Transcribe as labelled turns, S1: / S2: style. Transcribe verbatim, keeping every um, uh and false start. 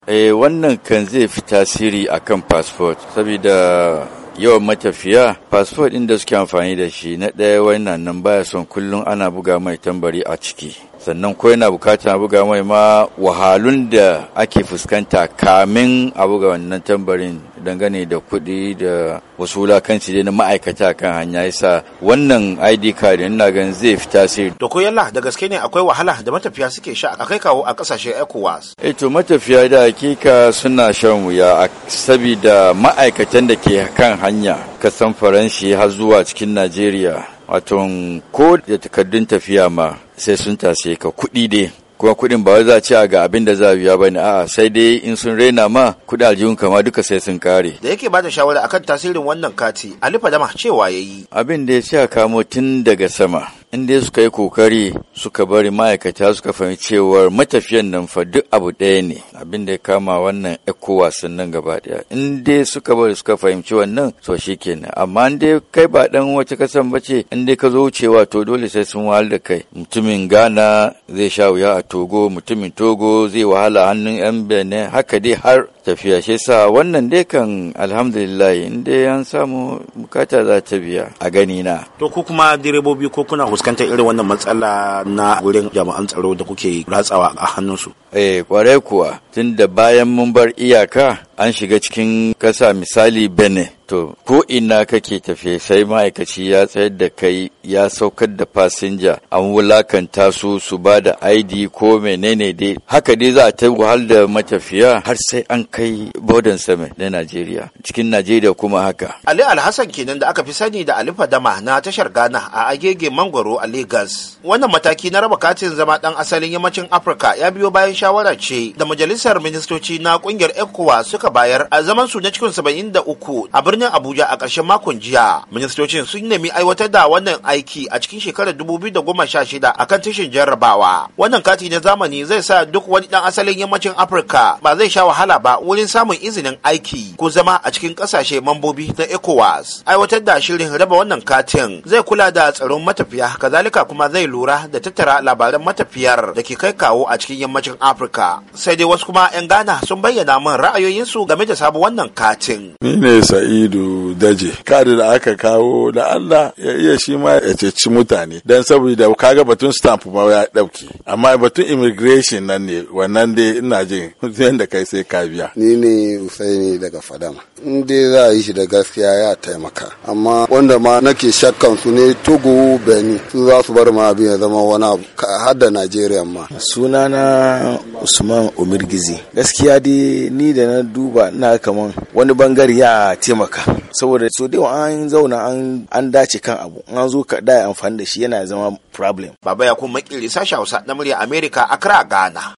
S1: Eh wannan kan zai fi tasiri akan passport saboda yawan matafiya passport ɗin da suke amfani da shi na ɗaya wannan nan baya son kullum ana buga mai tambari a ciki, sannan ko yana bukatar buga mai ma wahalun da ake fuskanta kamin a buga wannan tambarin dangane da kuɗi da wasu wulakanci dai na ma'aikata kan hanya, yasa wannan I D card ina ganin zai fi tasiri.
S2: To ko yalla da gaske ne akwai wahala da matafiya suke sha a kai kawo a kasashen ECOWAS?
S1: Eh to matafiya da hakika suna shan wuya saboda ma'aikatan da ke kan hanya kasan Faranshi har zuwa cikin Najeriya, wato ko da takardun tafiya ma sai sun tase ka kuɗi dai, kuma kuɗin ba za a ci ga abin da za a biya bane, a'a sai dai in sun raina ma kuɗi aljihun kama duka sai sun kare.
S2: Da yake bada shawara akan tasirin wannan kati, Ali Fadama cewa yayi
S1: abin da ya ci a kamo tun daga sama, in dai suka yi kokari suka bari ma'aikata suka fahimci cewar matafiyan nan fa duk abu ɗaya ne, abin da ya kama wannan ECOWAS nan gaba ɗaya, in dai suka bari suka fahimci wannan to shikenan. Amma in dai kai ba dan wace kasan bace, in dai ka zo wucewa to dole sai sun wahal da kai. Mutumin Ghana zai sha wuya a Togo, mutumin Togo zai wahala hannun yan Benin, haka dai har tafiya. Shi yasa wannan dai kan alhamdulillah in dai an samu bukata za ta biya a gani na.
S2: To ku kuma direbobi ko kuna fuskantar irin wannan matsala na wurin jami'an tsaro da kuke ratsawa a hannunsu?
S1: Eh kwarai kuwa, tun da bayan mun bar iyaka an shiga cikin kasa misali Benin, to ko ina kake tafiye sai ma'aikaci ya tsayar da kai ya saukar da fasinja, an wulakanta su su ba da I D ko menene dai, haka dai za a ta wahal da matafiya har sai an kai bodan sama na Najeriya, cikin Najeriya kuma haka.
S2: Ali Alhassan kenan da aka fi sani da Ali Fadama na tashar Ghana a Agege Mangwaro a Lagos. Wannan mataki na raba katin zama dan asalin yammacin Afirka ya biyo bayan shawara ce da majalisar ministoci na kungiyar ECOWAS suka bayar a zaman su na cikin saba'in da uku a birnin Abuja a ƙarshen makon jiya. Ministocin sun nemi aiwatar da wannan aiki a cikin shekarar dubu biyu da goma sha shida akan tashin jarrabawa. Wannan kati na zamani zai sa duk wani dan asalin yammacin Afirka ba zai sha wahala ba wurin samun izinin aiki ko zama a cikin ƙasashe mambobi na ECOWAS. Aiwatar da shirin raba wannan katin zai kula da tsaron matafiya, kazalika kuma zai lura da tattara labaran matafiyar da ke kai kawo a cikin yammacin Afirka. Sai dai wasu kuma 'yan Ghana sun bayyana min ra'ayoyinsu game da sabon wannan katin.
S3: Ni ne Sa'idu Daje. Kadi da aka kawo da Allah ya iya shi ma ya ceci mutane. Dan saboda kaga batun stamp ma ya dauke. Amma batun immigration nan ne, wannan dai ina jin yanda kai sai ka biya.
S4: Ni ne Usaini daga Fadama. In dai za a yi shi da gaskiya ya taimaka. Amma wanda ma nake shakkan su ne Togo, Benin. Su za su bar ma abin ya zama wani abu har da Najeriya ma.
S5: Sunana Usman Umirgizi. Gaskiya dai ni da na duba ina kaman wani bangare ya taimaka, saboda so da an zauna an an dace kan abu, an zo ka da amfani da shi yana zama problem.
S2: Baba ya kuma makili sashi Hausa na murya America, Accra, Ghana.